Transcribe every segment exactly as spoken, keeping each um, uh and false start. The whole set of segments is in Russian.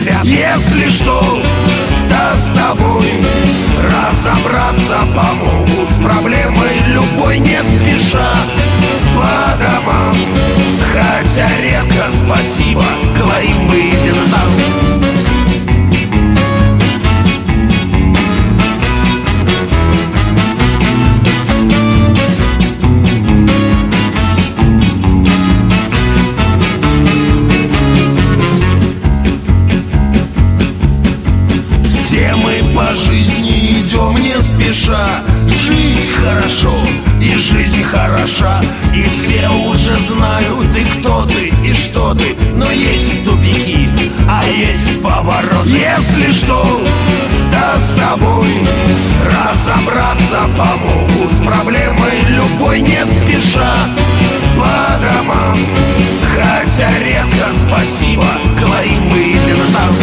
ребят. Если что, да с тобой разобраться помогут с проблемой любой, не спеша по домам. Хотя редко спасибо говорим мы ментам. Все мы по жизни идем не спеша. Жить хорошо, и жизнь хороша. И все уже знают, и кто ты, и что ты. Но есть тупики, а есть повороты. Если что, да с тобой разобраться помогут с проблемой любой, не спеша по домам. Хотя редко спасибо говорим мы ментам.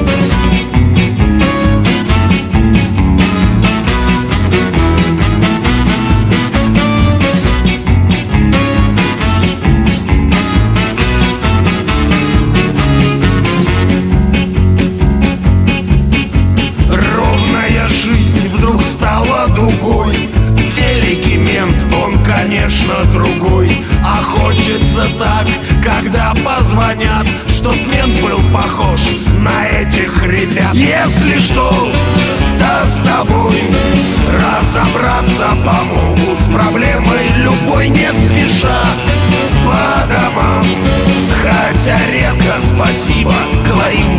Другой. В телеке мент, он, конечно, другой. А хочется так, когда позвонят, чтоб мент был похож на этих ребят. Если что, да с тобой разобраться помогут с проблемой любой, не спеша по домам. Хотя редко спасибо говорим